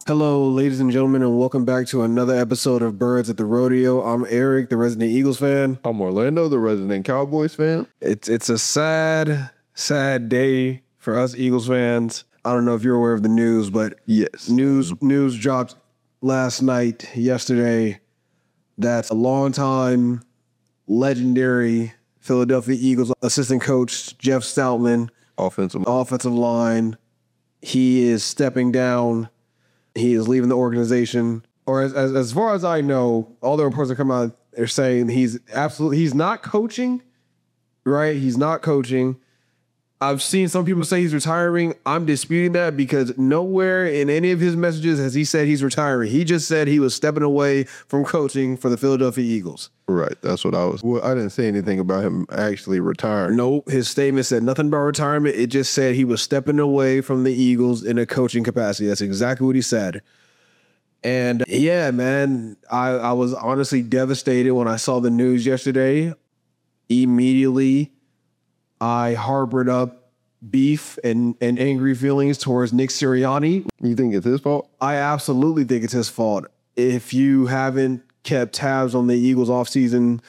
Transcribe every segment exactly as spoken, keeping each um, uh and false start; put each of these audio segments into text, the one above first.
Hello, ladies and gentlemen, and welcome back to another episode of Birds at the Rodeo. I'm Eric, the resident Eagles fan. I'm Orlando, the resident Cowboys fan. It's it's a sad, sad day for us Eagles fans. I don't know if you're aware of the news, but Yes. news news dropped last night, yesterday, that a longtime, legendary Philadelphia Eagles assistant coach Jeff Stoutland, Offensive. offensive line, he is stepping down. He is leaving the organization, or as, as as far as I know, all the reports that come out are saying he's absolutely he's not coaching, right? He's not coaching. I've seen some people say he's retiring. I'm disputing that because nowhere in any of his messages has he said he's retiring. He just said he was stepping away from coaching for the Philadelphia Eagles. Right. That's what I was. Well, I didn't say anything about him actually retiring. No, his statement said nothing about retirement. It just said he was stepping away from the Eagles in a coaching capacity. That's exactly what he said. And yeah, man, I, I was honestly devastated when I saw the news yesterday. Immediately, I harbored up beef and, and angry feelings towards Nick Sirianni. You think it's his fault? I absolutely think it's his fault. If you haven't kept tabs on the Eagles offseason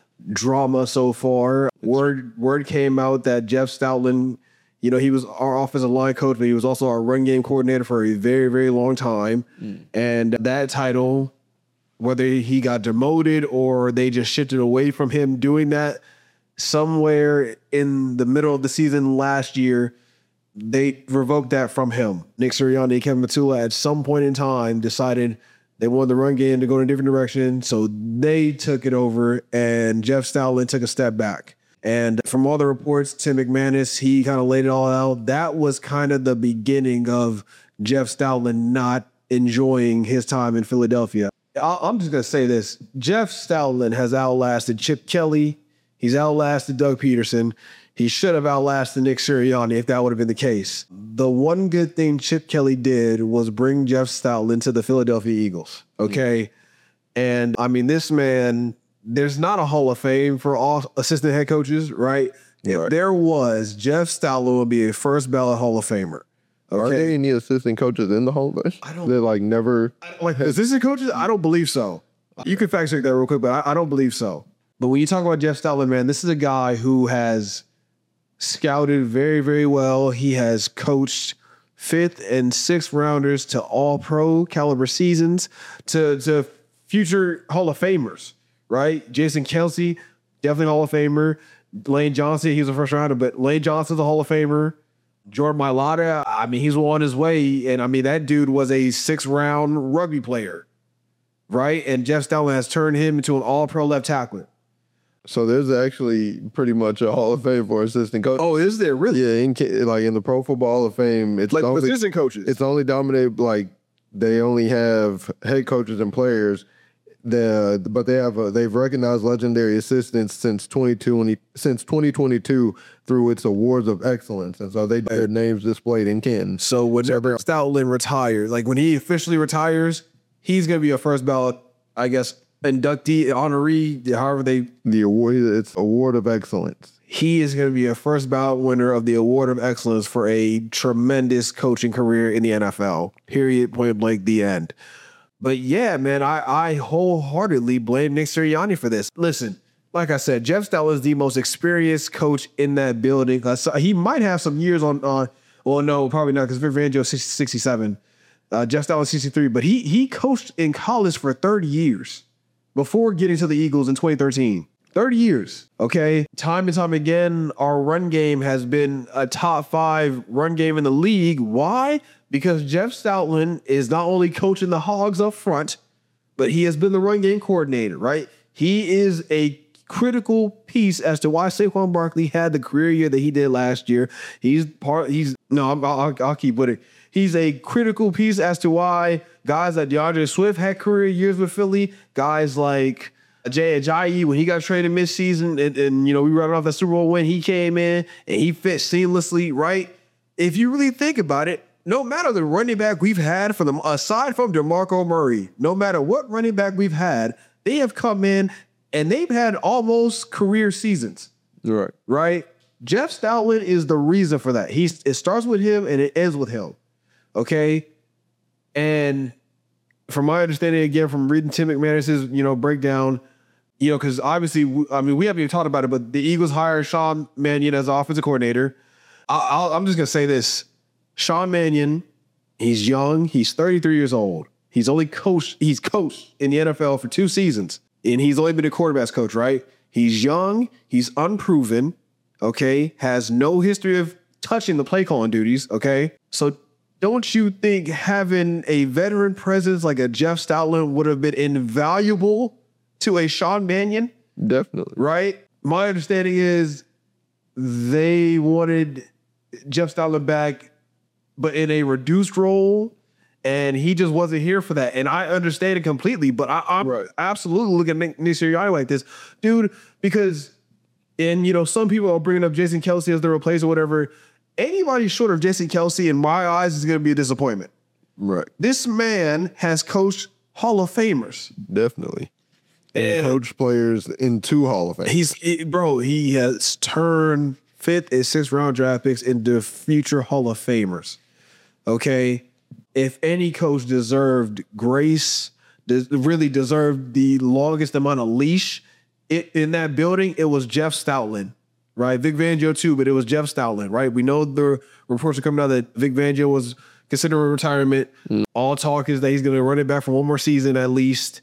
drama so far, word word came out that Jeff Stoutland, you know, he was our offensive line coach, but he was also our run game coordinator for a very, very long time. Mm. And that title, whether he got demoted or they just shifted away from him doing that, somewhere in the middle of the season last year, they revoked that from him. Nick Sirianni, Kevin Matula, at some point in time decided they wanted the run game to go in a different direction, so they took it over, and Jeff Stoutland took a step back. And from all the reports, Tim McManus, he kind of laid it all out. That was kind of the beginning of Jeff Stoutland not enjoying his time in Philadelphia. I'm just going to say this. Jeff Stoutland has outlasted Chip Kelly. He's outlasted Doug Peterson. He should have outlasted Nick Sirianni if that would have been the case. The one good thing Chip Kelly did was bring Jeff Stoutland to the Philadelphia Eagles, okay? Mm. And, I mean, this man, there's not a Hall of Fame for all assistant head coaches, right? Yeah, if right. there was, Jeff Stoutland would be a first ballot Hall of Famer. Okay? Are there any assistant coaches in the Hall of Fame? I don't. They're like never. I don't, like assistant coaches? I don't believe so. You can fact check that real quick, but I, I don't believe so. But when you talk about Jeff Stoutland, man, this is a guy who has scouted very, very well. He has coached fifth and sixth rounders to all pro caliber seasons to, to future Hall of Famers, right? Jason Kelce, definitely Hall of Famer. Lane Johnson, he was a first rounder, but Lane Johnson's a Hall of Famer. Jordan Mailata, I mean, he's on his way. And I mean, that dude was a sixth round rugby player, right? And Jeff Stoutland has turned him into an all pro left tackler. So there's actually pretty much a Hall of Fame for assistant coach. Oh, is there really? Yeah, in like in the Pro Football Hall of Fame, it's like only, assistant coaches. It's only dominated like they only have head coaches and players. The but they have a, they've recognized legendary assistants since twenty twenty since twenty twenty-two through its awards of excellence, and so they their names displayed in Canton. So whenever Stoutland retires, like when he officially retires, he's gonna be a first ballot, I guess, inductee, honoree, however they... The award, it's Award of Excellence. He is going to be a first ballot winner of the Award of Excellence for a tremendous coaching career in the N F L. Period, point blank, the end. But yeah, man, I, I wholeheartedly blame Nick Sirianni for this. Listen, like I said, Jeff Stoutland is the most experienced coach in that building. Uh, so he might have some years on... on well, no, probably not, because Vic Fangio is sixty-seven. Uh, Jeff Stoutland is sixty-three. But he he coached in college for thirty years. Before getting to the Eagles in twenty thirteen. thirty years, okay? Time and time again, our run game has been a top five run game in the league. Why? Because Jeff Stoutland is not only coaching the Hogs up front, but he has been the run game coordinator, right? He is a critical piece as to why Saquon Barkley had the career year that he did last year. He's part, he's, no, I'll, I'll, I'll keep with it. He's a critical piece as to why guys like DeAndre Swift had career years with Philly. Guys like Jay Ajayi, when he got traded midseason, and, and you know we running off that Super Bowl win, he came in and he fit seamlessly, right? If you really think about it, no matter the running back we've had for them, aside from DeMarco Murray, no matter what running back we've had, they have come in and they've had almost career seasons. Right. Right? Jeff Stoutland is the reason for that. He's, it starts with him and it ends with him. Okay? And from my understanding, again, from reading Tim McManus's, you know, breakdown, you know, because obviously, I mean, we haven't even talked about it, but the Eagles hired Sean Mannion as offensive coordinator. I, I'll, I'm just going to say this. Sean Mannion, he's young. He's thirty-three years old. He's only coached, he's coached in the N F L for two seasons. And he's only been a quarterback's coach, right? He's young. He's unproven, okay? Has no history of touching the play calling duties, okay? So don't you think having a veteran presence like a Jeff Stoutland would have been invaluable to a Sean Mannion? Definitely. Right? My understanding is they wanted Jeff Stoutland back, but in a reduced role, and he just wasn't here for that. And I understand it completely, but I, I'm Right. absolutely looking at Nick Sirianni like this. Dude, because, and you know, some people are bringing up Jason Kelce as the replacement or whatever. Anybody short of Jason Kelce, in my eyes, is going to be a disappointment. Right. This man has coached Hall of Famers. Definitely. And And coach players in two Hall of Fame. he's, it- bro, he has turned fifth and sixth round draft picks into future Hall of Famers. Okay? If any coach deserved grace, des- really deserved the longest amount of leash it, in that building, it was Jeff Stoutland. Right, Vic Fangio too, but it was Jeff Stoutland, right? We know the reports are coming out that Vic Fangio was considering retirement. Mm. All talk is that he's going to run it back for one more season at least.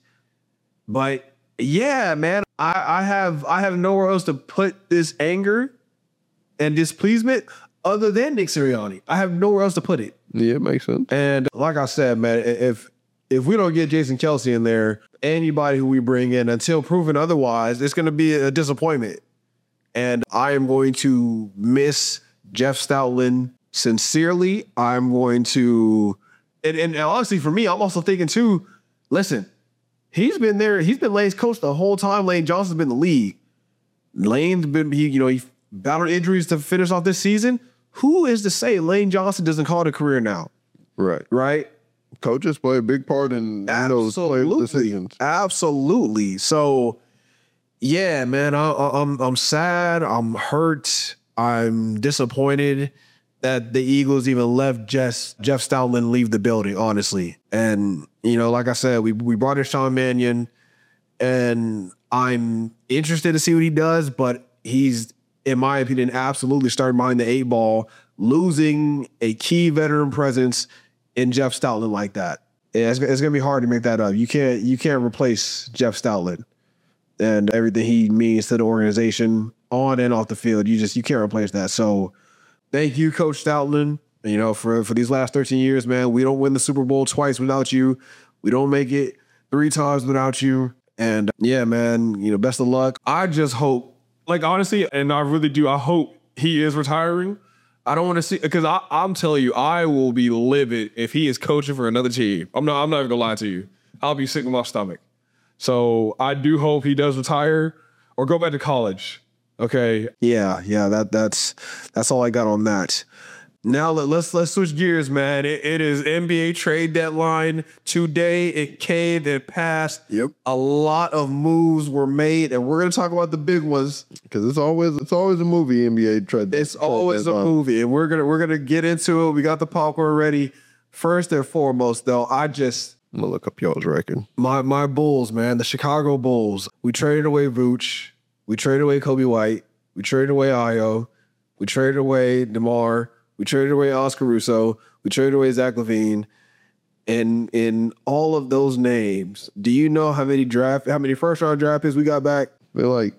But yeah, man, I, I have I have nowhere else to put this anger and displeasement other than Nick Sirianni. I have nowhere else to put it. Yeah, it makes sense. And like I said, man, if if we don't get Jason Kelce in there, anybody who we bring in until proven otherwise, it's going to be a disappointment. And I am going to miss Jeff Stoutland sincerely. I'm going to, and, and honestly, for me, I'm also thinking too, listen, he's been there, he's been Lane's coach the whole time Lane Johnson's been in the league. Lane's been, he, you know, he battled injuries to finish off this season. Who is to say Lane Johnson doesn't call it a career now? Right. Right? Coaches play a big part in those player decisions. Absolutely. So, yeah, man, I, I, I'm I'm sad. I'm hurt. I'm disappointed that the Eagles even left Jeff Jeff Stoutland leave the building. Honestly, and you know, like I said, we we brought in Sean Mannion, and I'm interested to see what he does. But he's, in my opinion, absolutely starting behind the eight ball, losing a key veteran presence in Jeff Stoutland like that. It's, it's gonna be hard to make that up. You can't you can't replace Jeff Stoutland and everything he means to the organization on and off the field. You just, you can't replace that. So thank you, Coach Stoutland. You know, for, for these last thirteen years, man, we don't win the Super Bowl twice without you. We don't make it three times without you. And yeah, man, you know, best of luck. I just hope, like, honestly, and I really do, I hope he is retiring. I don't want to see, because I'm telling you, I will be livid if he is coaching for another team. I'm not, I'm not even gonna lie to you. I'll be sick in my stomach. So I do hope he does retire or go back to college. Okay. Yeah, yeah. That that's that's all I got on that. Now let, let's let's switch gears, man. It, it is N B A trade deadline today. It came, it passed. Yep. A lot of moves were made, and we're gonna talk about the big ones because it's always it's always a movie. N B A trade. It's always a movie, and we're gonna we're gonna get into it. We got the popcorn ready. First and foremost, though, I just. I'm gonna look up y'all's record. My my Bulls, man, the Chicago Bulls. We traded away Vooch. We traded away Kobe White. We traded away Ayo. We traded away DeMar. We traded away Oscar Russo. We traded away Zach LaVine. And in all of those names, do you know how many draft, how many first round draft picks we got back? They're like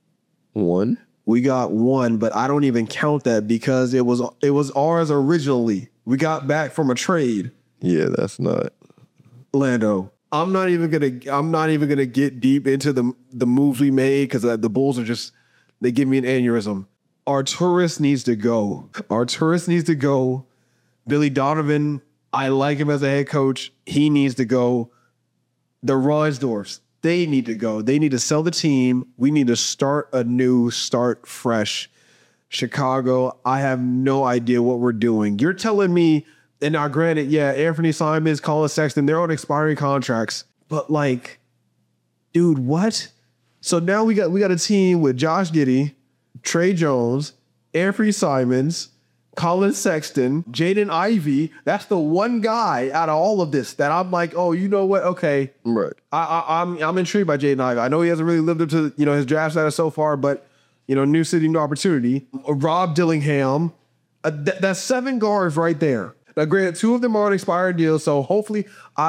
one. We got one, but I don't even count that because it was it was ours originally. We got back from a trade. Yeah, that's not. Lando, I'm not even gonna. I'm not even gonna get deep into the the moves we made because the Bulls are just. They give me an aneurysm. Arturas needs to go. Arturas needs to go. Billy Donovan, I like him as a head coach. He needs to go. The Reinsdorfs, they need to go. They need to sell the team. We need to start anew, start fresh. Chicago, I have no idea what we're doing. You're telling me. And now, granted, yeah, Anthony Simons, Colin Sexton, they're on expiring contracts. But like, dude, what? So now we got we got a team with Josh Giddey, Trey Jones, Anthony Simons, Colin Sexton, Jaden Ivey. That's the one guy out of all of this that I'm like, oh, you know what? Okay, Right. I, I, I'm I'm intrigued by Jaden Ivey. I know he hasn't really lived up to you know his draft status so far, but you know, new city, new opportunity. Rob Dillingham. Uh, th- that's seven guards right there. Now, granted, two of them are on expired deals, so hopefully,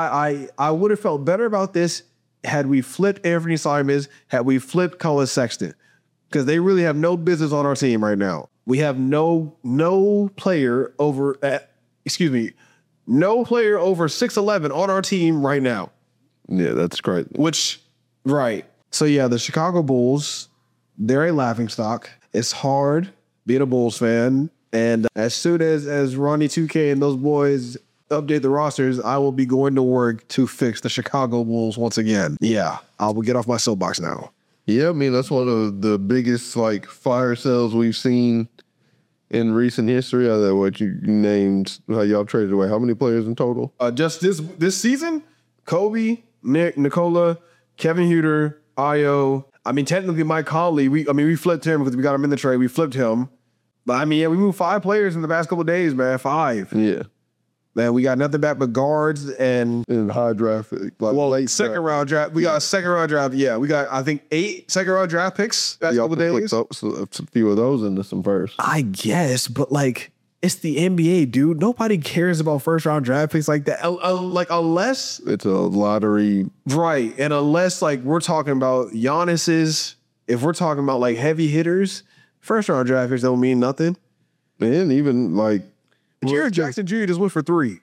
I I, I would have felt better about this had we flipped Anthony Simons, had we flipped Colin Sexton, because they really have no business on our team right now. We have no no player over, uh, excuse me, no player over six eleven on our team right now. Yeah, that's great. Which, right. So, yeah, the Chicago Bulls, they're a laughingstock. It's hard being a Bulls fan. And as soon as, as Ronnie two K and those boys update the rosters, I will be going to work to fix the Chicago Bulls once again. Yeah, I will get off my soapbox now. Yeah, I mean, that's one of the biggest, like, fire sales we've seen in recent history. Other what you named, how y'all traded away. How many players in total? Uh, just this this season, Kobe, Nick, Nikola, Kevin Huter, Ayo. I mean, technically, Mike Conley, we I mean, we flipped him because we got him in the trade. We flipped him. But, I mean, yeah, we moved five players in the past couple of days, man. Five. Yeah. Man, we got nothing back but guards and In high draft, like well, late second draft. round draft. We got a second round draft. Yeah, we got I think eight second round draft picks. Past Y'all couple of days. flipped up a few of those into some first. I guess, but like it's the N B A, dude. Nobody cares about first round draft picks like that. Uh, uh, like unless It's a lottery. right, and unless like we're talking about Giannis's. If we're talking about like heavy hitters, first round draft picks don't mean nothing. And even like, Jared Jackson Junior just went for three.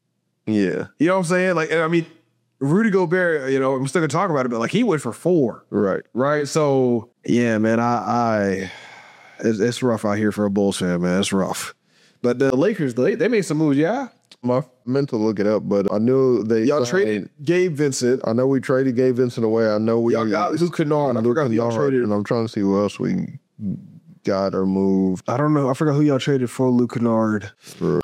yeah, You know what I'm saying? Like, and I mean, Rudy Gobert, you know, I'm still gonna talk about it, but like he went for four, right. right? So yeah, man, I, I it's, it's rough out here for a Bulls fan, man. It's rough. But the Lakers, they, they made some moves, yeah. I meant to look it up, but I knew they Y'all signed- traded Gabe Vincent. I know we traded Gabe Vincent away. I know we Y'all got Luke Kennard. I forgot who y'all Kennard, traded. and I'm trying to see who else we got or moved I don't know. I forgot who y'all traded for Luke Kennard. for.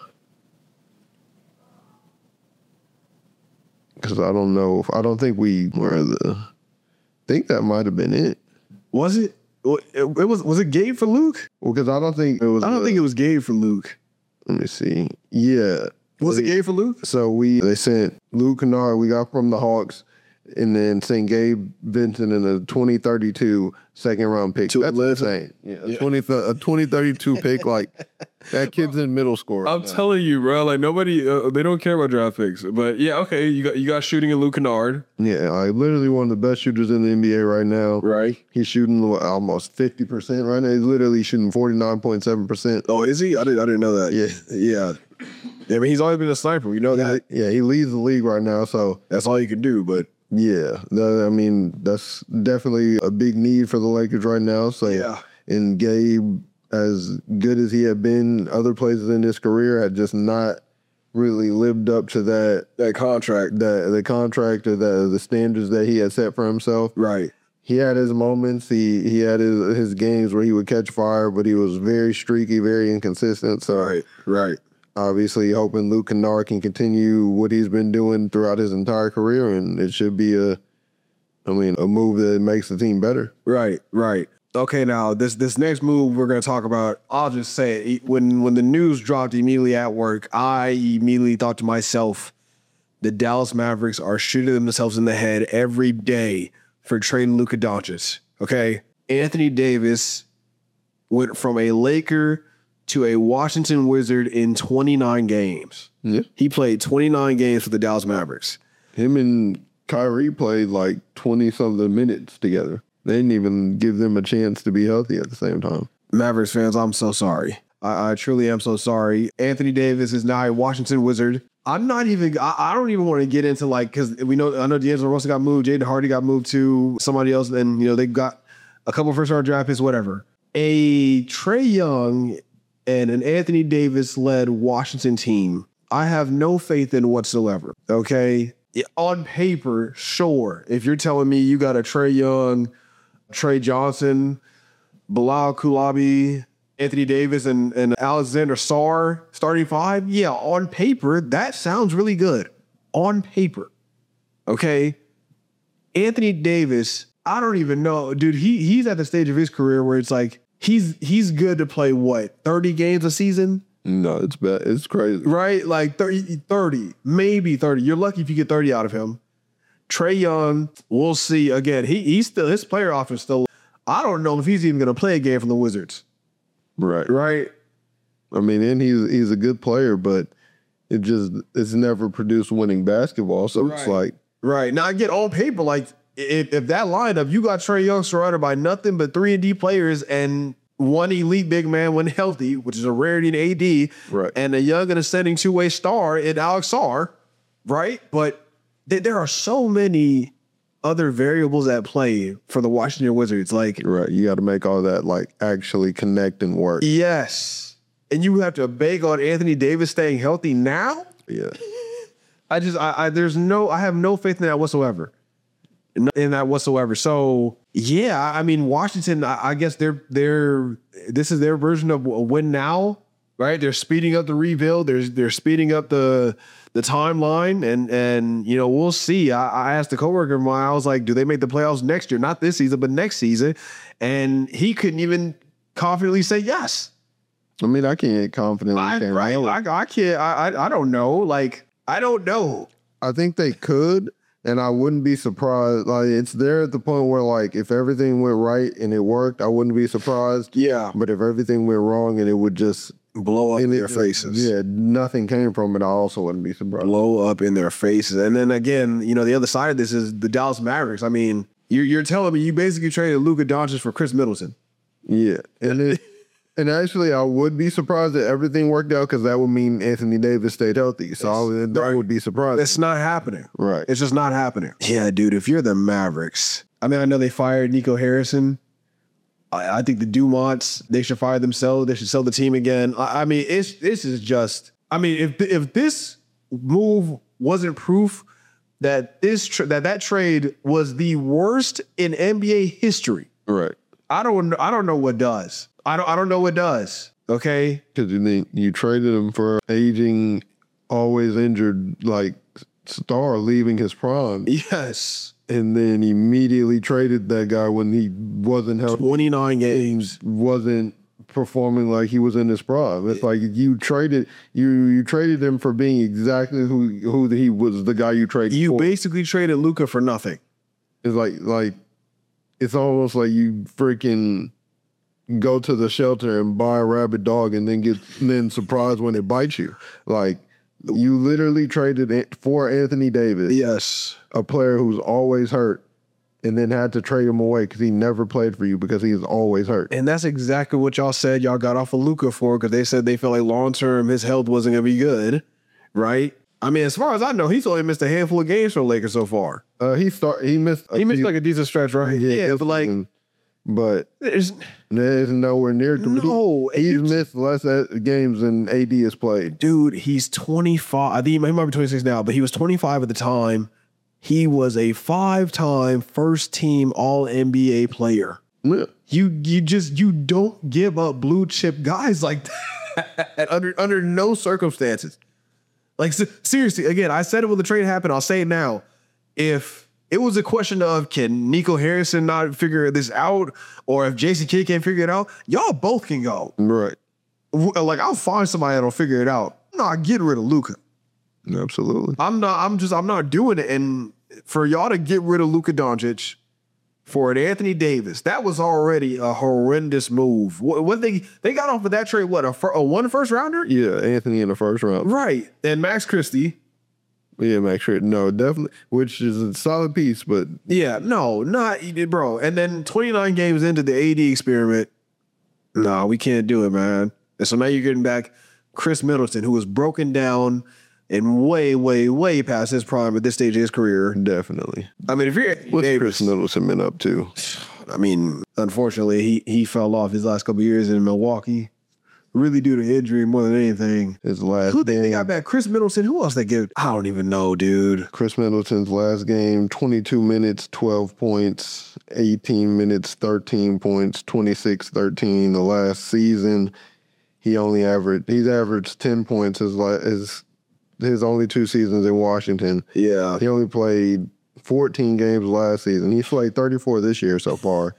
Because I don't know. If, I don't think we were the. I think that might have been it. Was it? It it was. Was it Gabe for Luke? Well, because I don't think it was. I don't the- think it was Gabe for Luke. Let me see. Yeah. Was it Gabe for Luke? So we they sent Luke Kennard, we got from the Hawks, and then sent Gabe Vincent in a twenty thirty-two second round pick. To That's Atlanta? insane. Yeah, a twenty a twenty thirty-two pick. Like that kid's in middle school. I'm telling you, bro. Like nobody, uh, they don't care about draft picks. But yeah, okay. You got you got shooting in Luke Kennard, Yeah, like literally one of the best shooters in the N B A right now. right? He's shooting what, almost fifty percent right now. He's literally shooting forty-nine point seven percent. Oh, is he? I didn't. I didn't know that. Yeah. yeah. I mean, he's always been a sniper. You know that. Yeah, he leads the league right now. So That's all you can do. But yeah, that, I mean, that's definitely a big need for the Lakers right now. So, Yeah. and Gabe, as good as he had been other places in his career, had just not really lived up to that that contract, the the contract or the the standards that he had set for himself. right? He had his moments. He he had his his games where he would catch fire, but he was very streaky, very inconsistent. So, Right. Right. obviously, hoping Luke Kennard can continue what he's been doing throughout his entire career, and it should be a, I mean, a move that makes the team better. Right, right. Okay, now this this next move we're gonna talk about. I'll just say it. When when the news dropped immediately at work, I immediately thought to myself, the Dallas Mavericks are shooting themselves in the head every day for trading Luka Doncic. Okay, Anthony Davis went from a Laker to a Washington Wizard in twenty-nine games. Yeah. He played twenty-nine games for the Dallas Mavericks. Him and Kyrie played like twenty something minutes together. They didn't even give them a chance to be healthy at the same time. Mavericks fans, I'm so sorry. I, I truly am so sorry. Anthony Davis is now a Washington Wizard. I'm not even, I, I don't even want to get into like, because we know, I know D'Angelo Russell got moved, Jaden Hardy got moved to somebody else, and, you know, they got a couple first round draft picks, whatever. A Trae Young and an Anthony Davis led Washington team, I have no faith in whatsoever. Okay. On paper, sure. If you're telling me you got a Trae Young, Trey Johnson, Bilal Kulabi, Anthony Davis, and, and Alexander Sarr starting five, yeah, on paper, that sounds really good. On paper. Okay. Anthony Davis, I don't even know. Dude, he he's at the stage of his career where it's like he's he's good to play what, thirty games a season? No, it's bad. It's crazy. Right? Like thirty, thirty, maybe thirty. You're lucky if you get thirty out of him. Trae Young, we'll see. Again, he he's still, his player option still, I don't know if he's even going to play a game for the Wizards. Right. Right? I mean, and he's he's a good player, but it just it's never produced winning basketball. So Right. it's like Right. Now, again, on paper, like, if, if that lineup, you got Trae Young surrounded by nothing but three and D players and one elite big man when healthy, which is a rarity in A D, Right. and a young and ascending two-way star in Alex Sarr, right? But th- there are so many other variables at play for the Washington Wizards. Like, right, you got to make all that like actually connect and work. yes. And you have to beg on Anthony Davis staying healthy now? Yeah. I just, I, I, there's no, I have no faith in that whatsoever. No- In that whatsoever. So yeah, I mean, Washington, I, I guess they're, they're, this is their version of a win now, right? They're speeding up the rebuild. They're, they're speeding up the, the timeline and, and, you know, we'll see. I, I asked a coworker of mine, I was like, do they make the playoffs next year? Not this season, but next season. And he couldn't even confidently say yes. I mean, I can't confidently I, say right. no. I, I can't, I, I, I don't know. Like, I don't know. I think they could, and I wouldn't be surprised. Like, it's there at the point where, like, if everything went right and it worked, I wouldn't be surprised. Yeah. But if everything went wrong and it would just Blow up in and it their just- faces. yeah, nothing came from it, I also wouldn't be surprised. Blow up in their faces. And then again, you know, the other side of this is the Dallas Mavericks. I mean, you're, you're telling me you basically traded Luka Doncic for Chris Middleton. Yeah, and it, and actually, I would be surprised that everything worked out because that would mean Anthony Davis stayed healthy. So I would, that right. would be surprising. It's not happening. Right. It's just not happening. Yeah, dude, if you're the Mavericks, I mean, I know they fired Nico Harrison. I, I think the Dumonts, they should fire themselves. They should sell the team again. I, I mean, it's this is just, I mean, if if this move wasn't proof that this tra- that that trade was the worst in N B A history, Right. I don't I don't know what does. I don't I don't know what does. Okay. Because you think you traded him for aging, always injured, like star leaving his prime, Yes. and then immediately traded that guy when he wasn't healthy, twenty-nine games. wasn't performing like he was in his prime. It's like you traded you you traded him for being exactly who who he was, the guy you traded. You for. basically traded Luka for nothing. It's like like it's almost like you freaking go to the shelter and buy a rabid dog and then get and then surprised when it bites you. Like you literally traded it for Anthony Davis, Yes. a player who's always hurt, and then had to trade him away because he never played for you because he is always hurt. And that's exactly what y'all said y'all got off of Luka for, because they said they felt like long term his health wasn't gonna be good, right? I mean, as far as I know, he's only missed a handful of games for the Lakers so far. Uh, he start he missed a He missed few- like a decent stretch, right? Yeah, but like, but there's there's nowhere near. no. he's you- missed less uh, games than A D has played. Dude, he's twenty-five. I think he might he might be twenty-six now, but he was twenty-five at the time. He was a five-time first-team All N B A player. Yeah. You you just you don't give up blue chip guys like that under under no circumstances. Like se- seriously, again, I said it when the trade happened. I'll say it now. If it was a question of can Nico Harrison not figure this out, or if Jason Kidd can't figure it out, y'all both can go. Right. W- Like I'll find somebody that'll figure it out. No, get rid of Luka. Absolutely. I'm not. I'm just. I'm not doing it. And for y'all to get rid of Luka Doncic for an Anthony Davis, that was already a horrendous move. What, what they they got off of that trade? What a, fir- a one first rounder? Yeah, Anthony in the first round. Right. And Max Christie. Yeah, make sure. No, definitely, which is a solid piece, but Yeah. No, not bro. And then twenty-nine games into the A D experiment. No, we can't do it, man. And so now you're getting back Chris Middleton, who was broken down and way, way, way past his prime at this stage of his career. definitely. I mean, if you're What's Davis, Chris Middleton been up to? I mean, unfortunately, he he fell off his last couple of years in Milwaukee, really due to injury more than anything. His last Who they, they game. got back? Chris Middleton. Who else they give? I don't even know, dude. Chris Middleton's last game, twenty-two minutes, twelve points, eighteen minutes, thirteen points, twenty-six thirteen. The last season, he only averaged, he's averaged ten points his, la- his, his only two seasons in Washington. Yeah, He only played fourteen games last season. He's played thirty-four this year so far.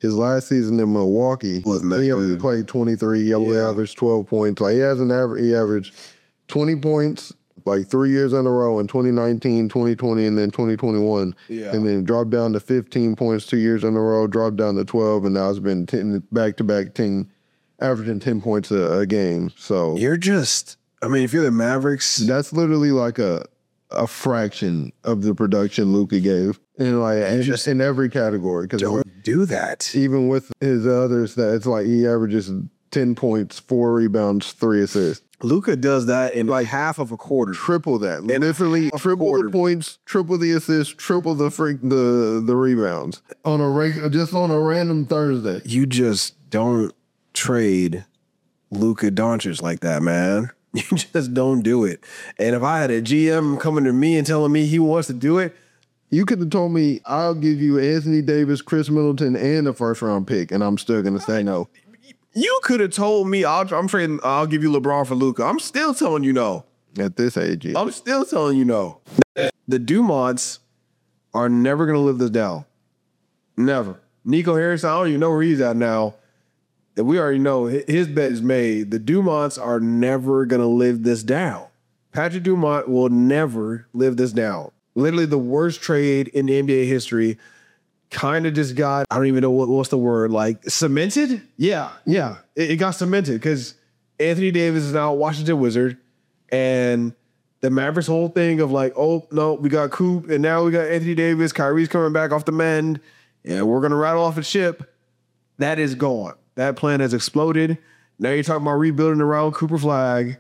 his last season in Milwaukee, Wasn't that he only good. played twenty-three, he only Yeah. averaged twelve points. Like he has an average, he averaged twenty points like three years in a row in twenty nineteen, twenty twenty, and then twenty twenty-one. Yeah. And then dropped down to fifteen points two years in a row, dropped down to twelve, and now it's been ten back-to-back ten, averaging ten points a, a game. So You're just, I mean, if you're the Mavericks, that's literally like a a fraction of the production Luka gave. And like and just in every category. Because don't do that. even with his other stats, it's like he averages ten points, four rebounds, three assists. Luka does that in like half of a quarter. Triple that. Literally triple quarter. the points, triple the assists, triple the freak the the rebounds. On a reg- just on a random Thursday. You just don't trade Luka Doncic like that, man. You just don't do it. And if I had a G M coming to me and telling me he wants to do it, You could have told me I'll give you Anthony Davis, Chris Middleton, and a first round pick, and I'm still gonna say no. you could have told me I'll, I'm trading. I'll give you LeBron for Luka. I'm still telling you no. At this age, yeah. I'm still telling you no. The Dumonts are never going to live this down. Never. Nico Harris, I don't even know where he's at now. And we already know hi- his bet is made. The Dumonts are never going to live this down. Patrick Dumont will never live this down. Literally the worst trade in N B A history. Kind of just got, I don't even know what, what's the word, like cemented? Yeah, yeah. It, it got cemented because Anthony Davis is now a Washington Wizard. And the Mavericks whole thing of like, oh, no, we got Coop, and now we got Anthony Davis. Kyrie's coming back off the mend, and we're going to rattle off a ship. That is gone. That plan has exploded. Now you're talking about rebuilding around Cooper Flag.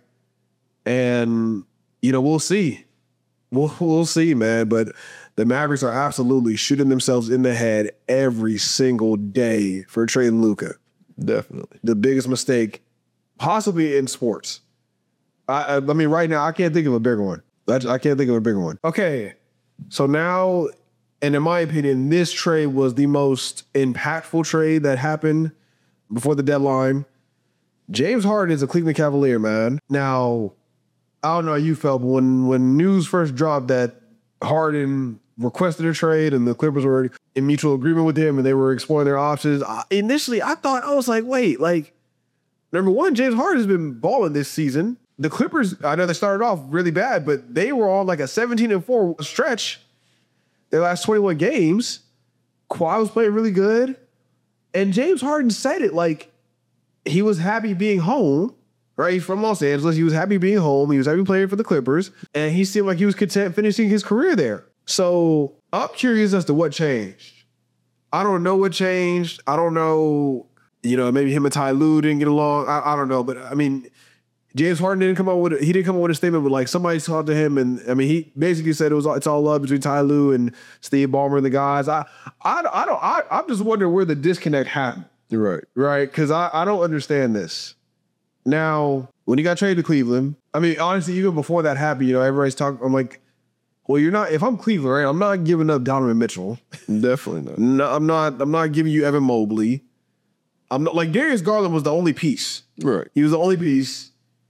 And, you know, we'll see. We'll, we'll see, man. But the Mavericks are absolutely shooting themselves in the head every single day for trading Luka. Definitely. The biggest mistake possibly in sports. I, I, I mean, right now, I can't think of a bigger one. I, I can't think of a bigger one. Okay, so now, and in my opinion, this trade was the most impactful trade that happened before the deadline. James Harden is a Cleveland Cavalier, man. Now, I don't know how you felt, but when, when news first dropped that Harden requested a trade and the Clippers were in mutual agreement with him and they were exploring their options, I, initially, I thought, I was like, wait, like, number one, James Harden has been balling this season. The Clippers, I know they started off really bad, but they were on like a seventeen and four stretch their last twenty-one games. Kawhi was playing really good. And James Harden said it like he was happy being home, right? He's from Los Angeles. He was happy being home. He was happy playing for the Clippers. And he seemed like he was content finishing his career there. So I'm curious as to what changed. I don't know what changed. I don't know, you know, maybe him and Ty Lue didn't get along. I, I don't know. But I mean, James Harden didn't come up with he didn't come up with a statement, but like somebody talked to him, and I mean he basically said it was all, it's all love between Ty Lue and Steve Ballmer and the guys. I I, I don't I I'm just wondering where the disconnect happened. Right. Right? Because I, I don't understand this. Now, when he got traded to Cleveland, I mean honestly, even before that happened, you know, everybody's talking. I'm like, well, you're not. If I'm Cleveland, right? I'm not giving up Donovan Mitchell. Definitely not. No, I'm not. I'm not giving you Evan Mobley. I'm not like Darius Garland was the only piece. Right. He was the only piece.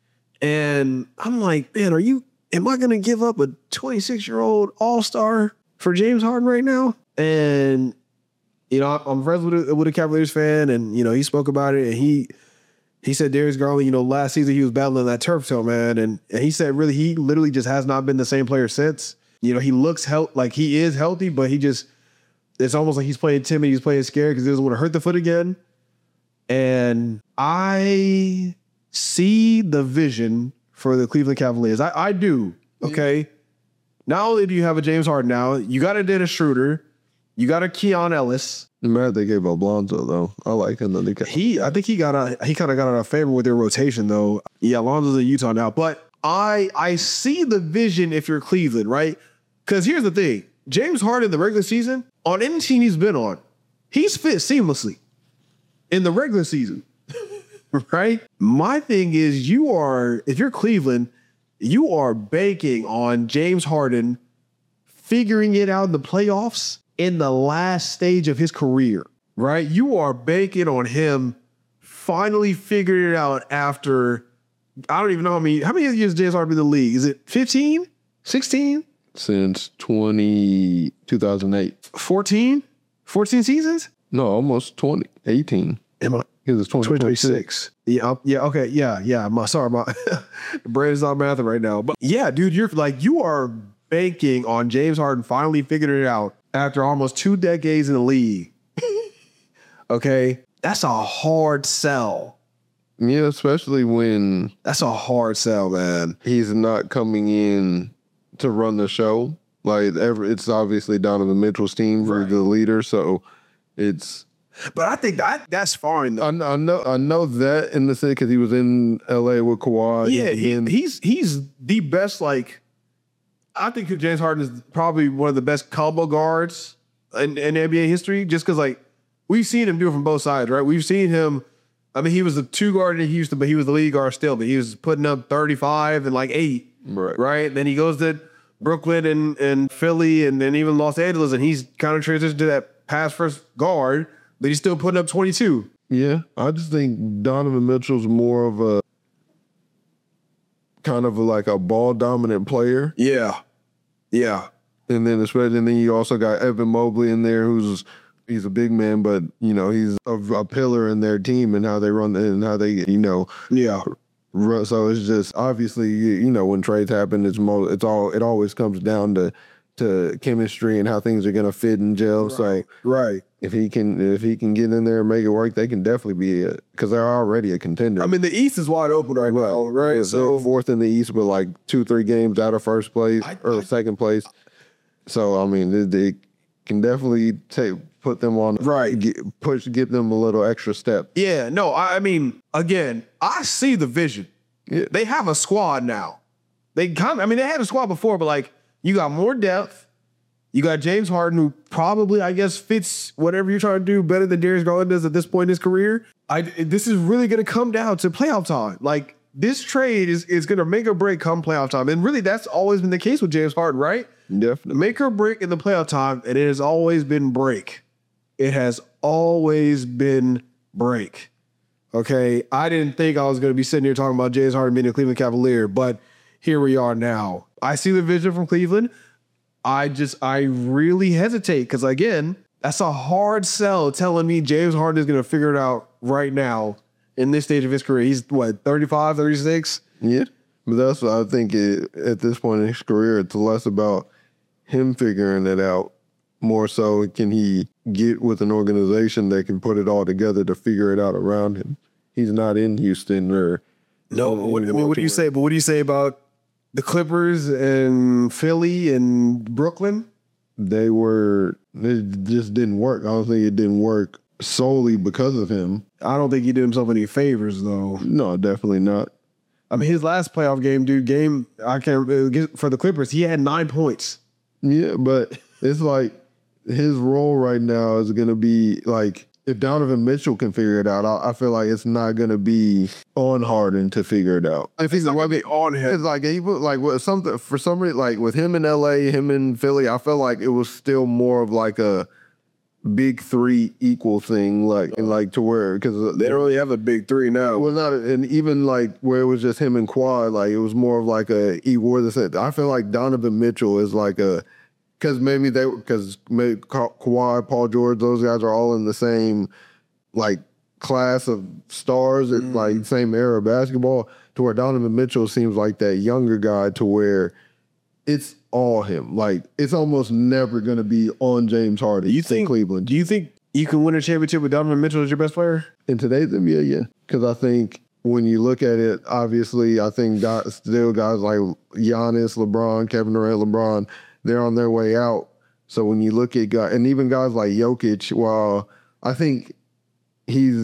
And I'm like, man, are you, am I going to give up a twenty-six-year-old all-star for James Harden right now? And, you know, I'm friends with a, with a Cavaliers fan, and, you know, he spoke about it, and he he said Darius Garland, you know, last season he was battling that turf toe, man, and, and he said really, he literally just has not been the same player since. You know, he looks health like he is healthy, but he just, it's almost like he's playing timid, he's playing scared because he doesn't want to hurt the foot again. And I see the vision for the Cleveland Cavaliers. I, I do, okay? Not only do you have a James Harden now, you got a Dennis Schroeder, you got a Keon Ellis. I'm mad they gave up Lonzo, though. I like him. Then He, I think he got a, he kind of got out of favor with their rotation, though. Yeah, Lonzo's in Utah now. But I, I see the vision if you're Cleveland, right? Because here's the thing. James Harden, the regular season, on any team he's been on, he's fit seamlessly in the regular season. Right? My thing is you are, if you're Cleveland, you are banking on James Harden figuring it out in the playoffs in the last stage of his career, right? You are banking on him finally figuring it out after, I don't even know how many, how many years James Harden been in the league? Is it fifteen? sixteen? Since twenty, two thousand eight. fourteen? fourteen seasons? No, almost twenty, eighteen. Am I? He was twenty twenty-six. Yeah, uh, yeah, okay, yeah, yeah. My sorry, my the brain is not mathing right now. But yeah, dude, you're like you are banking on James Harden finally figuring it out after almost two decades in the league. Okay, that's a hard sell. Yeah, especially when That's a hard sell, man. he's not coming in to run the show. Like, every, it's obviously Donovan Mitchell's team for Right. the leader, so it's. But I think that that's fine. Though. I, I know, I know that in the city because he was in L A with Kawhi. Yeah, he, and he's he's the best. Like, I think James Harden is probably one of the best combo guards in, in N B A history. Just because, like, we've seen him do it from both sides, right? We've seen him. I mean, he was the two guard in Houston, but he was the lead guard still. But he was putting up thirty-five and like eight, Right. right? Then he goes to Brooklyn and and Philly, and then even Los Angeles, and he's kind of transitioned to that pass first guard, but he's still putting up twenty-two. Yeah, I just think Donovan Mitchell's more of a kind of a, like a ball dominant player. Yeah, yeah. And then especially, and then you also got Evan Mobley in there, who's he's a big man, but you know he's a, a pillar in their team and how they run and how they you know Yeah. run. So it's just obviously you, you know when trades happen, it's mo- it's all it always comes down to to chemistry and how things are gonna fit and gel. So Right. if he can if he can get in there and make it work, they can definitely be because they're already a contender. I mean, the East is wide open right now, right? Yeah, So they're fourth in the East with like two, three games out of first place I- or I- second place. So I mean, they, they can definitely take put them on Right. get, push, give them a little extra step. yeah, no, I, I mean, again, I see the vision. Yeah. They have a squad now. They kind of, I mean, they had a squad before, but like you got more depth. You got James Harden, who probably, I guess, fits whatever you're trying to do better than Darius Garland does at this point in his career. I, this is really going to come down to playoff time. Like, this trade is, is going to make or break come playoff time. And really, that's always been the case with James Harden, right? Definitely. Make or break in the playoff time, and it has always been break. It has always been break. Okay, I didn't think I was going to be sitting here talking about James Harden being a Cleveland Cavalier, but here we are now. I see the vision from Cleveland. I just, I really hesitate because, again, that's a hard sell telling me James Harden is going to figure it out right now in this stage of his career. He's, what, thirty-five, thirty-six? Yeah, but that's what I think. It, at this point in his career, it's less about him figuring it out. More so, can he get with an organization that can put it all together to figure it out around him? He's not in Houston or No, what, I mean, what do you say? But what do you say about the Clippers and Philly and Brooklyn? they were. It just didn't work. I don't think it didn't work solely because of him. I don't think he did himself any favors, though. No, definitely not. I mean, his last playoff game, dude, game I can't uh, for the Clippers, he had nine points. Yeah, but it's like his role right now is going to be like if Donovan Mitchell can figure it out, I, I feel like it's not going to be on Harden to figure it out. If he's not going to be on him, It's like he put like what something for somebody like with him in L A, him in Philly. I felt like it was still more of like a big three equal thing, like and like to where because they don't really have a big three now. well, not and even like where it was just him and Quad, like it was more of like a he wore the set. I feel like Donovan Mitchell is like a because maybe they because maybe Ka- Kawhi, Paul George, those guys are all in the same like class of stars, mm. like same era of basketball. To where Donovan Mitchell seems like that younger guy, to where it's all him. Like it's almost never going to be on James Harden. You think Cleveland? Do you think you can win a championship with Donovan Mitchell as your best player in today's N B A? Yeah, because I think when you look at it, obviously, I think guys, still guys like Giannis, LeBron, Kevin Durant, LeBron, they're on their way out. So when you look at guys, and even guys like Jokic, while I think he's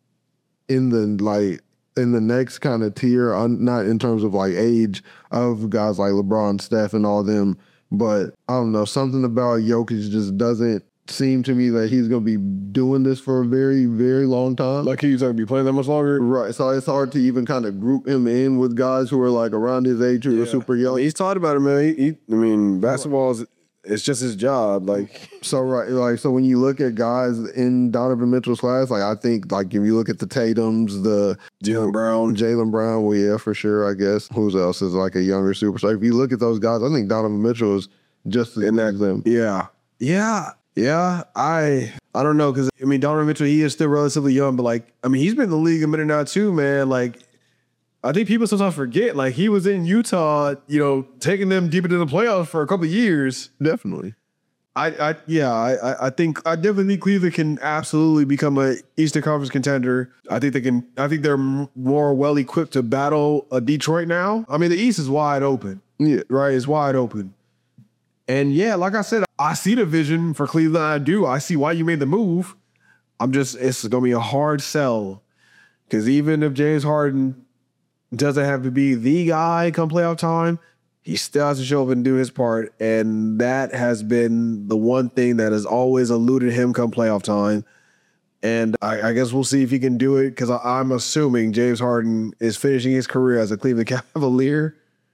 in the like in the next kind of tier, not in terms of like age of guys like LeBron, Steph, and all them, but I don't know, something about Jokic just doesn't seem to me that he's going to be doing this for a very, very long time. Like he's going to be playing that much longer? Right. So it's hard to even kind of group him in with guys who are like around his age who Yeah. are super young. I mean, he's taught about it, man. He, he, I mean, basketball is it's just his job. Like, So right, like so when you look at guys in Donovan Mitchell's class, like I think like if you look at the Tatums, the Jaylen Brown. Jaylen Brown, well yeah, for sure, I guess. Who else is like a younger superstar? If you look at those guys, I think Donovan Mitchell is just as good as them. Yeah. Yeah. Yeah, I I don't know because I mean Donovan Mitchell, he is still relatively young, but like I mean he's been in the league a minute now too, man. Like I think people sometimes forget like he was in Utah, you know, taking them deep into the playoffs for a couple of years. Definitely. I, I yeah, I I think I definitely think Cleveland can absolutely become a Eastern Conference contender. I think they can. I think they're m- more well equipped to battle a Detroit now. I mean the East is wide open. Yeah. Right, it's wide open. And yeah, like I said, I see the vision for Cleveland. I do. I see why you made the move. I'm just, it's going to be a hard sell. Because even if James Harden doesn't have to be the guy come playoff time, he still has to show up and do his part. And that has been the one thing that has always eluded him come playoff time. And I, I guess we'll see if he can do it because I'm assuming James Harden is finishing his career as a Cleveland Cavalier.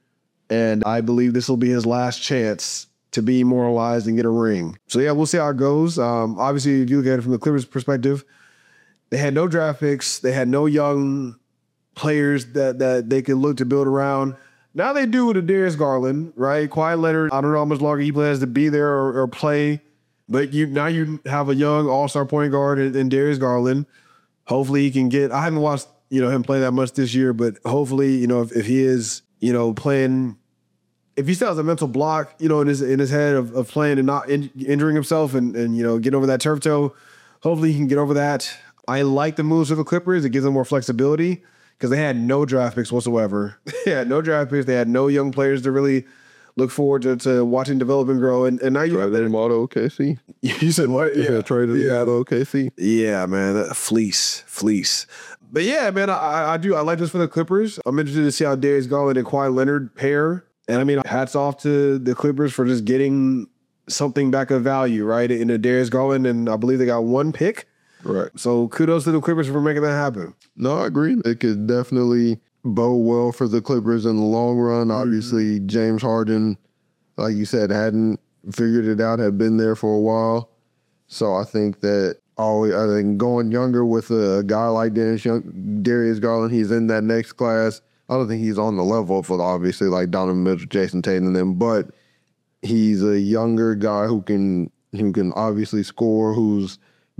And I believe this will be his last chance to be immortalized and get a ring. So yeah, we'll see how it goes. Um, obviously, if you look at it from the Clippers' perspective, they had no draft picks. They had no young players that that they could look to build around. Now they do with a Darius Garland, right? Kawhi Leonard, I don't know how much longer he plans to be there or, or play, but you now you have a young all-star point guard in, in Darius Garland. Hopefully he can get, I haven't watched you know him play that much this year, but hopefully, you know, if, if he is, you know, playing, if he still has a mental block, you know, in his in his head of, of playing and not in, injuring himself and, and, you know, getting over that turf toe, hopefully he can get over that. I like the moves of the Clippers. It gives them more flexibility because they had no draft picks whatsoever. They had no draft picks. They had no young players to really look forward to, to watching develop and grow. And, and now you... Traded him out of O K C. You said what? Yeah, yeah traded him out of O K C. Yeah, man. That fleece. Fleece. But yeah, man, I, I do. I like this for the Clippers. I'm interested to see how Darius Garland and Kawhi Leonard pair. And I mean, hats off to the Clippers for just getting something back of value, right? In a Darius Garland, and I believe they got one pick. Right. So kudos to the Clippers for making that happen. No, I agree. It could definitely bode well for the Clippers in the long run. Mm-hmm. Obviously, James Harden, like you said, hadn't figured it out, had been there for a while. So I think that always, I think going younger with a guy like Darius, Young, Darius Garland, he's in that next class. I don't think he's on the level for obviously like Donovan Mitchell, Jason Tatum, and them, but he's a younger guy who can who can obviously score, who's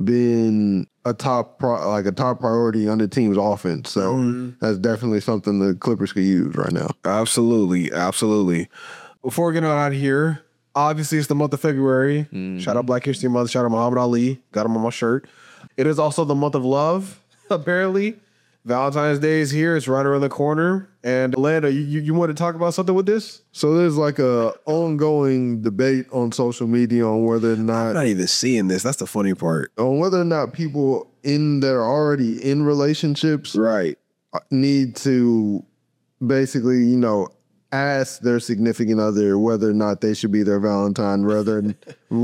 been a top pro, like a top priority on the team's offense. So mm-hmm. that's definitely something the Clippers could use right now. Absolutely, absolutely. Before we get out of here, obviously it's the month of February. Mm-hmm. Shout out Black History Month. Shout out Muhammad Ali. Got him on my shirt. It is also the month of love, apparently. Valentine's Day is here. It's right around the corner. And Landa, you, you, you want to talk about something with this? So there's like a ongoing debate on social media on whether or not... I'm not even seeing this. That's the funny part. On whether or not people in that are already in relationships right need to basically, you know, ask their significant other whether or not they should be their Valentine rather than,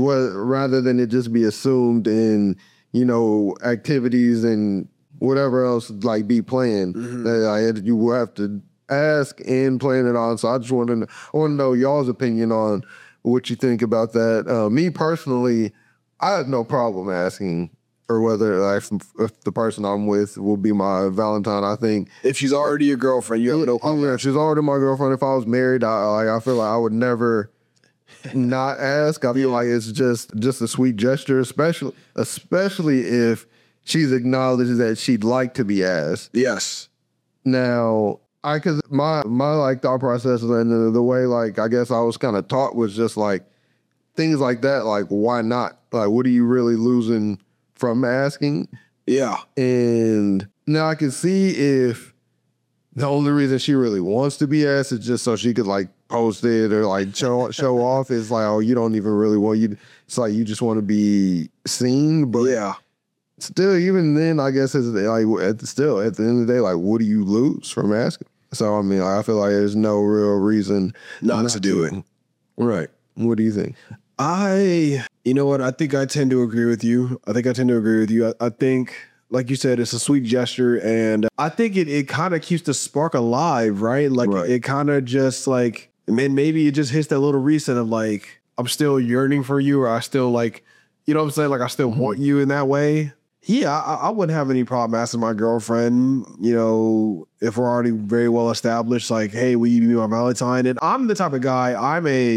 rather than it just be assumed in, you know, activities and whatever else like be playing. Mm-hmm. That you will have to ask and plan it on. So I just want to I want to know y'all's opinion on what you think about that. Uh, me personally, I have no problem asking or whether like, if the person I'm with will be my Valentine. I think if she's already your girlfriend, you have no problem. Yeah, she's already my girlfriend. If I was married, I like I feel like I would never not ask. I feel like it's just just a sweet gesture, especially especially if she's acknowledged that she'd like to be asked. Yes. Now, I cause my my like thought process and the, the way like I guess I was kind of taught was just like things like that. Like, why not? Like, what are you really losing from asking? Yeah. And now I can see if the only reason she really wants to be asked is just so she could like post it or like show show off. It's like, oh, you don't even really want you. It's like you just want to be seen. But yeah. Still, even then, I guess it's like at the, still at the end of the day, like, what do you lose from asking? So I mean, I feel like there's no real reason not, not to do it. Right. What do you think? I, you know what? I think I tend to agree with you. I think I tend to agree with you. I, I think, like you said, it's a sweet gesture, and I think it it kind of keeps the spark alive, right? Like right. It kind of just like, man, maybe it just hits that little reset of like, I'm still yearning for you, or I still like, you know what I'm saying? Like I still mm-hmm. want you in that way. Yeah, I, I wouldn't have any problem asking my girlfriend, you know, if we're already very well established, like, hey, will you be my Valentine? And I'm the type of guy, I'm a,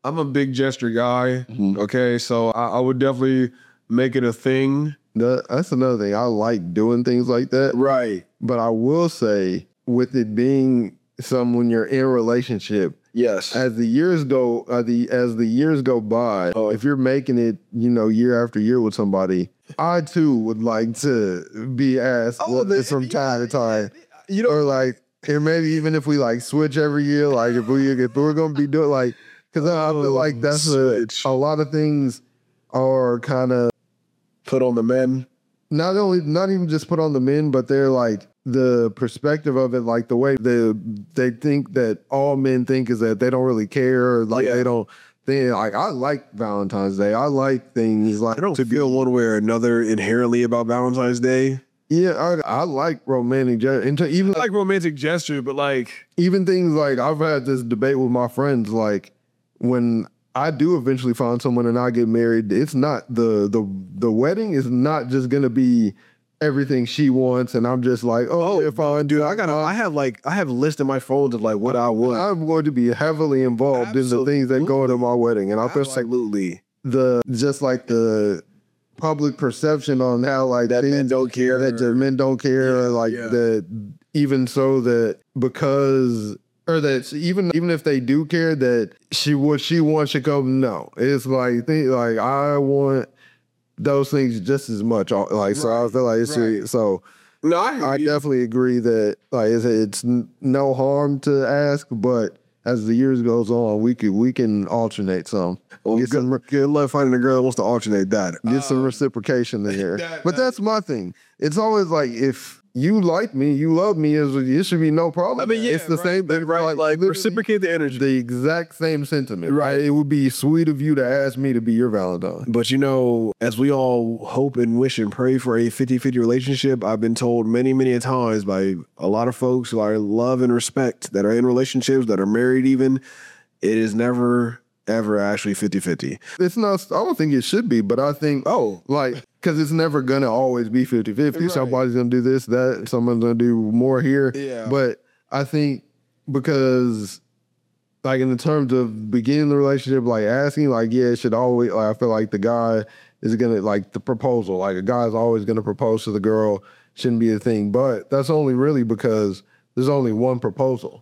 I'm a big gesture guy. Mhm. Okay, so I, I would definitely make it a thing. That, that's another thing. I like doing things like that. Right. But I will say, with it being some when you're in a relationship, Yes. as the years go, uh, the as the years go by, Oh. if you're making it, you know, year after year with somebody, I too would like to be asked Oh, well, the- from time to time, You know, or like, or maybe even if we like switch every year, like if we if we're gonna be doing like, because I feel like that's a, Switch. a lot of things are kind of put on the men. not only not even just put on the men, but they're like the perspective of it, like the way they they think that all men think is that they don't really care, or like Yeah. they don't. They like I like Valentine's Day. I like things like I don't feel one way or another inherently about Valentine's Day. yeah. I, I like romantic, ge- and to even I like romantic gesture, but like, even things like I've had this debate with my friends. Like when I do eventually find someone and I get married, it's not the the the wedding is not just gonna be everything she wants, and I'm just like, oh, if I dude, I got, I have like, I have a list in my phone of like what I want. I'm going to be heavily involved in the things that go into my wedding, and I feel like Absolutely. the just like the public perception on how like That men things- don't care. that the men don't care, Yeah, like yeah. that. Even so, that because or that even even if they do care, that she what she wants should come. No, it's like think like I want those things just as much. Like so, I Right, feel like it's right. so. No, I, I definitely agree that like it's, it's n- no harm to ask, but as the years goes on, we could we can alternate some. well, get good, some good luck finding a girl that wants to alternate that. get some Um, reciprocation in here. that- but that- that's my thing. It's always like if you like me, you love me, is it should be no problem. I mean, yeah, it's the right, same thing, right? Like, literally reciprocate the energy. the exact same sentiment. Right. It would be sweet of you to ask me to be your Valentine. But you know, as we all hope and wish and pray for a fifty-fifty relationship, I've been told many, many a times by a lot of folks who I love and respect that are in relationships, that are married even, it is never, ever actually fifty-fifty. It's not. I don't think it should be, but I think Oh, like because it's never gonna always be fifty-fifty. Right. Somebody's gonna do this, that, someone's gonna do more here. Yeah. But I think because like in the terms of beginning the relationship, like asking, like, yeah, it should always like I feel like the guy is gonna like the proposal. Like a guy's always gonna propose to the girl, shouldn't be a thing. But that's only really because there's only one proposal.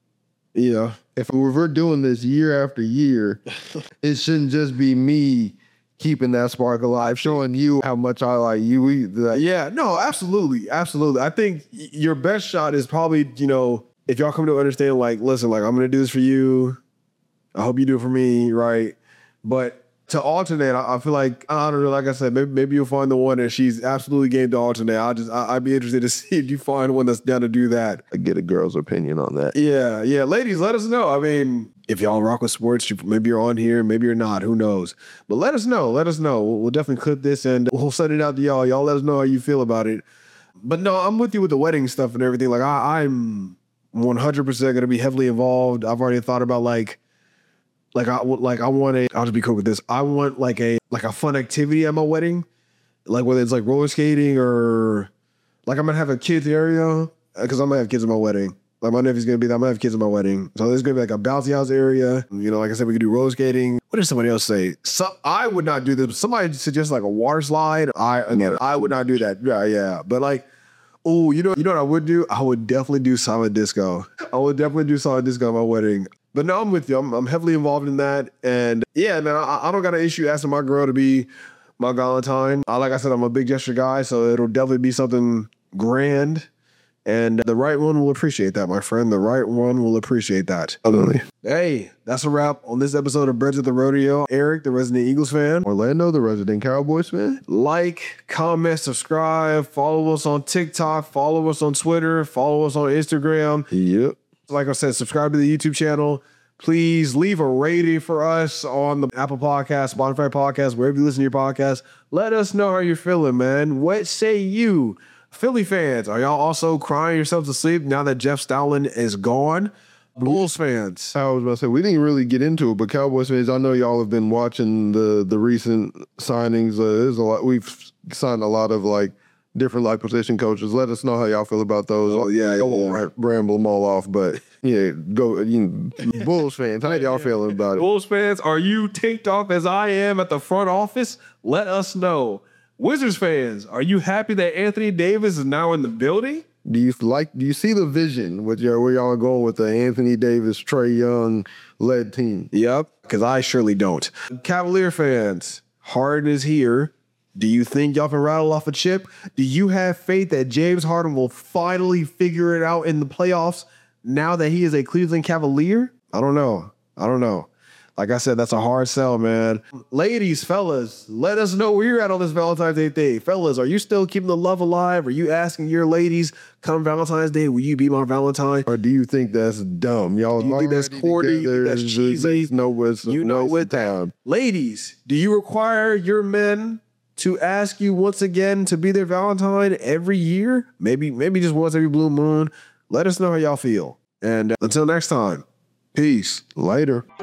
yeah. If we're doing this year after year, it shouldn't just be me keeping that spark alive, showing you how much I like you. We, like, Yeah, no, absolutely. Absolutely. I think y- your best shot is probably, you know, if y'all come to understand, like, listen, like, I'm going to do this for you. I hope you do it for me, right? But to alternate, I, I feel like, I don't know, like I said, maybe, maybe you'll find the one that she's absolutely game to alternate. I'll just, I, I'd be interested to see if you find one that's down to do that. I get a girl's opinion on that. Yeah, yeah. Ladies, let us know. I mean, if y'all rock with sports, you, maybe you're on here, maybe you're not. Who knows? But let us know. Let us know. We'll, we'll definitely clip this and we'll send it out to y'all. Y'all let us know how you feel about it. But no, I'm with you with the wedding stuff and everything. Like, I, I'm one hundred percent going to be heavily involved. I've already thought about like, like I like I want a. I'll just be cool with this. I want like a like a fun activity at my wedding, like whether it's like roller skating or like I'm gonna have a kids area because I'm gonna have kids at my wedding. Like my nephew's gonna be there. I'm gonna have kids at my wedding, so there's gonna be like a bouncy house area. You know, like I said, we could do roller skating. What did somebody else say? So I would not do this. But somebody suggested like a water slide. I again, I would not do that. Yeah, yeah. But like, oh, you know, you know what I would do? I would definitely do silent disco. I would definitely do silent disco at my wedding. But no, I'm with you. I'm, I'm heavily involved in that. And yeah, man, I, I don't got an issue asking my girl to be my Valentine. I, like I said, I'm a big gesture guy, so it'll definitely be something grand. And the right one will appreciate that, my friend. The right one will appreciate that. Totally. Hey, that's a wrap on this episode of Birds at the Rodeo. Eric, the resident Eagles fan. Orlando, the resident Cowboys fan. Like, comment, subscribe, follow us on TikTok, follow us on Twitter, follow us on Instagram. Yep. Like I said, subscribe to the YouTube channel. Please leave a rating for us on the Apple Podcast, Spotify Podcast, wherever you listen to your podcast. Let us know how you're feeling, man. What say you? Philly fans, are y'all also crying yourselves to sleep now that Jeff Stoutland is gone? Bulls fans. I was about to say we didn't really get into it, but Cowboys fans, I know y'all have been watching the the recent signings. Uh, there's a lot. We've signed a lot of like different like position coaches. Let us know how y'all feel about those. Oh, yeah, I yeah, won't yeah. ra- ramble them all off, but Yeah, go. You know, Bulls fans, how y'all feeling about it? Bulls fans, are you ticked off as I am at the front office? Let us know. Wizards fans, are you happy that Anthony Davis is now in the building? Do you like? Do you see the vision with your where y'all are going with the Anthony Davis, Trae Young led team? Yep, because I surely don't. Cavalier fans, Harden is here. Do you think y'all can rattle off a chip? Do you have faith that James Harden will finally figure it out in the playoffs now that he is a Cleveland Cavalier? I don't know. I don't know. Like I said, that's a hard sell, man. Ladies, fellas, let us know where you're at on this Valentine's Day day. Fellas, are you still keeping the love alive? Are you asking your ladies, come Valentine's Day, will you be my Valentine? Or do you think that's dumb? Y'all Do you think that's corny? That's cheesy? No, what's You know what? time. Ladies, do you require your men to ask you once again to be their Valentine every year? Maybe, maybe just once every blue moon. Let us know how y'all feel. And uh, until next time, peace. Later.